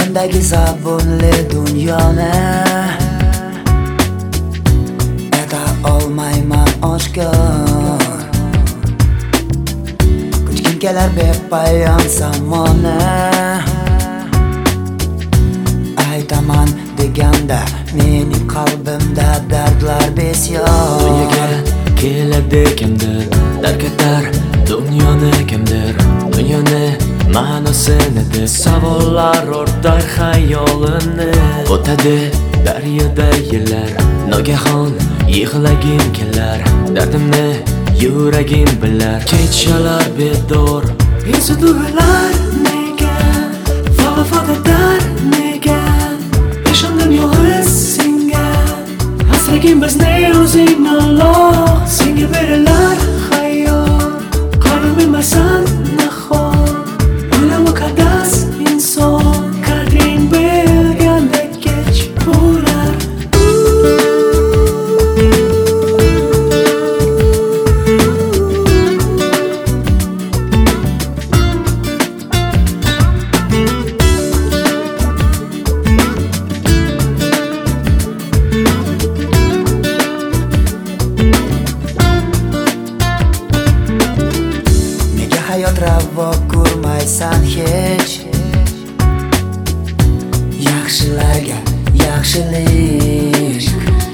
Mendagi zabunli dunyoni ayta olmayman oshkor. Ko'chgim kelar bepayon zamoni, aytaman deganda mening qalbimda dardlar besyor. Dunyoga keladi kimdir, darketar dunyoni kimdir, dunyoni ma'nosi nedir? Savollar o'rtar xayolini. O'tadi daryoda yillar, nogahon yig'lagim kelar, dardimni yuragim bilar. Kechalar bedor, insidular nega, vafodar nega, ishondim yolg'iz senga. Hasragim bizni o'zing Alloh, senga berilar hayot. Qalbim bilmasan nahot, o'lim muqaddas inson, qadring bilganda kech bo'lar. Hayot ravo ko'rmaysan hech, yaxshilarga yaxshilik,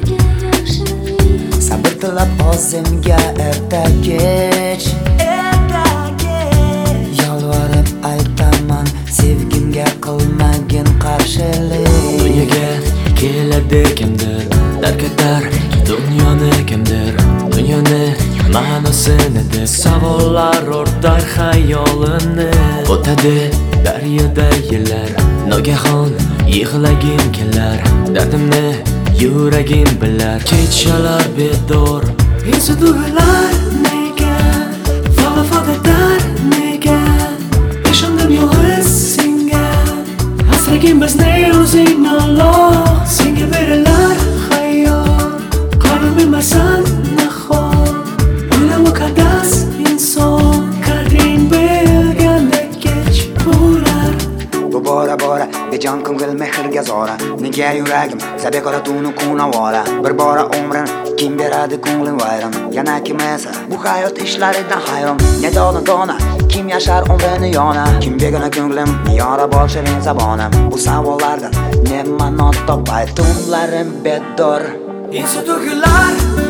sabr tilab o'zimga erta kech. Yolvorib aytaman sevgimga qilmagin qarshilik. Dunyoga keladi kimdir, darketar dunyoni kimdir, dunyoni ma'nosi nedir? Savollar o'rtar xayolini. O'tadi daryoda yillar, nogahon yig'lagim kelar, dardimni yuragim bilar. Kechalar bedor, insidular nega, vafodar nega, ishondim yolg'iz senga. Hasragim bizni o'zing Alloh, senga berilar hayot. Qalbim bilmasan nahot, o'lim muqaddas inson, qadring bilganda kech bo'lar. Bu bora bejon ko'ngil mehrga zora, nega yuragim zabekora tunu kunavora. Bir bora umrin kim beradi ko'nglim vayron, yana kim esa bu hayot ishlaridan hayron. Nedona kim yashar umrini yona, kim begona ko'nglim yora bor shirin zabonim. Bu savollardan ne ma'no topay tunlarim bedor. Insidular